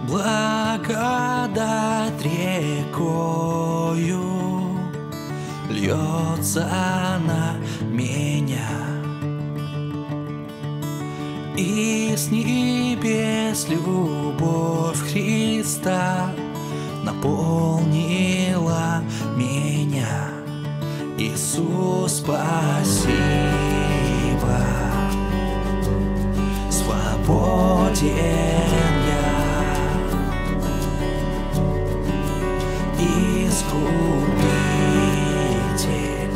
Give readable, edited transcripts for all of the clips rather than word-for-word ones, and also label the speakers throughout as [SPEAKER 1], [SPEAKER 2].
[SPEAKER 1] Благодать рекою льется на меня, и с небес любовь Христа наполнила меня. Иисус, спасибо, свободен я, Искупитель,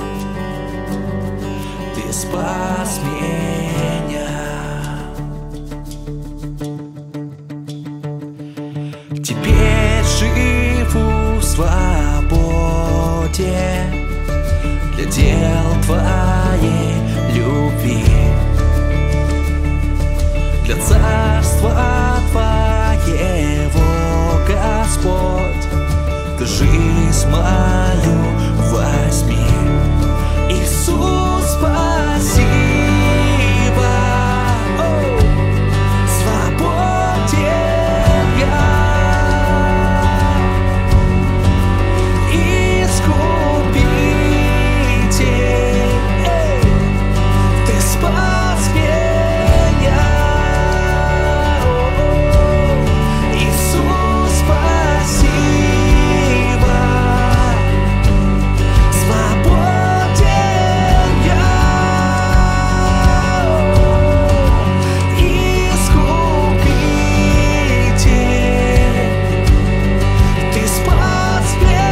[SPEAKER 1] Ты спас меня. Теперь живу в свободе для дел Твоей любви, для царства Твоего, Господь, Ты жизнь мою возьми. Иисус, спасибо, свободен я, Искупитель, Ты спас меня. Иисус, спасибо, свободен я, Искупитель, Ты спас меня.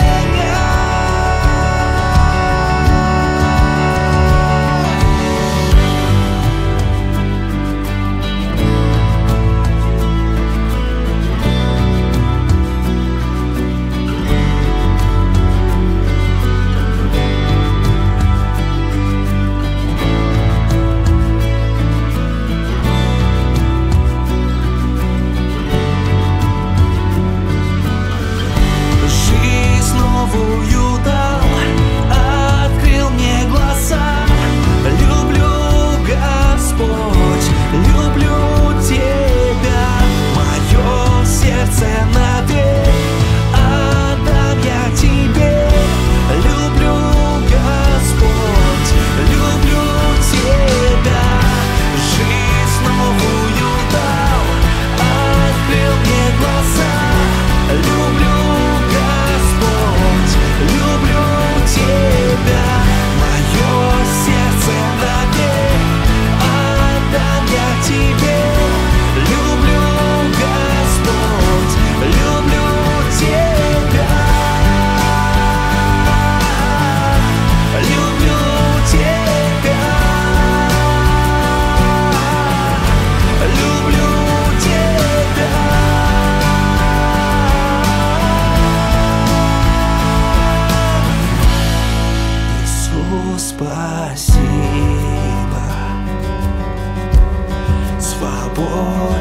[SPEAKER 1] Жизнь новую дал, открыл мне глаза. Люблю, Господь, люблю Тебя. Мое сердце навек отдам я Тебе. Люблю, Господь, люблю Тебя. Жизнь новую дал, открыл мне глаза. Люблю, Господь, люблю Тебя. Мое сердце навек отдам я Тебе. Люблю, Господь, люблю Тебя. Люблю Тебя. Люблю Тебя. Иисус, спасибо, свобода.